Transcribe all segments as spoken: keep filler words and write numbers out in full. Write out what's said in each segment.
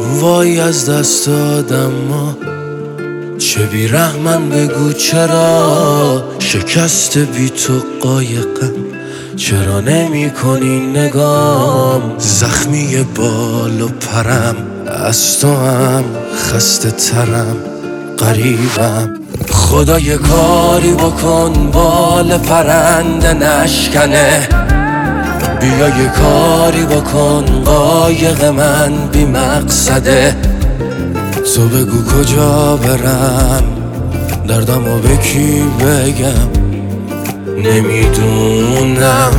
وای از دست دادم ما چه بیرحمن بگو چرا شکست بی تو قایقم، چرا نمی کنی نگام زخمی بال و پرم، از تو هم خسته ترم غریبم. خدا یه کاری بکن بال پرنده نشکنه، بیا یه کاری بکن قایق من بی مقصده. تو بگو کجا برم دردمو به کی بگم، نمیدونم.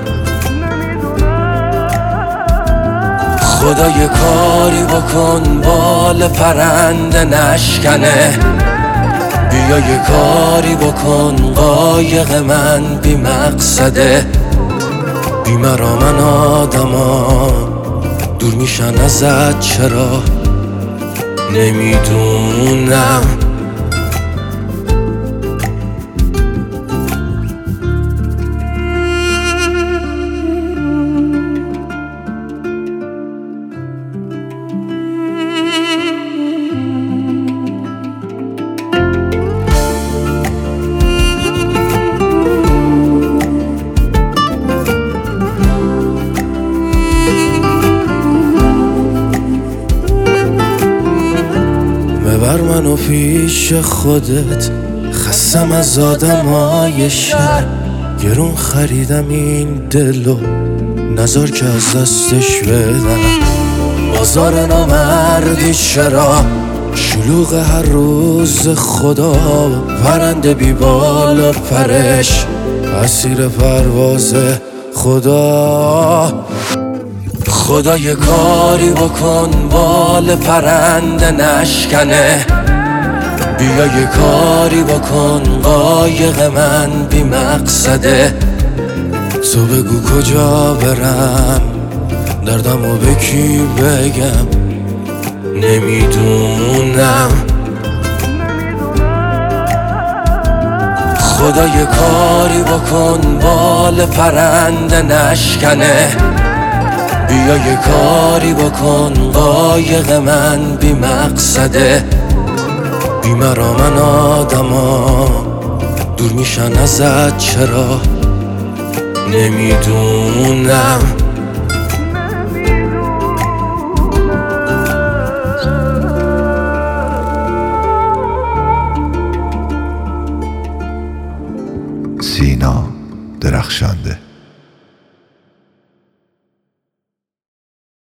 خدا یه کاری بکن بال پرنده نشکنه، بیا یه کاری بکن قایق من بی مقصده. بی مرا من آدما دور میشن ازت چرا، نمیدونم. ببر منو پیش خودت، خستم از آدمای شهر، گرون خریدم این دلو نذار که از دستش بدم. بازار نامردی چرا شلوغ هر روز خدا، پرنده بی بال و پرش اسیر پرواز خدا. خدا یه کاری بکن بال پرنده نشکنه، بیا یه کاری بکن قایق من بی مقصده. تو بگو کجا برم دردمو به کی بگم، نمیدونم. خدا یه کاری بکن بال پرنده نشکنه، بیا یه کاری بکن قایق من بی مقصده. بی مرا من آدما دور میشن ازت چرا، نمیدونم. سینا درخشنده.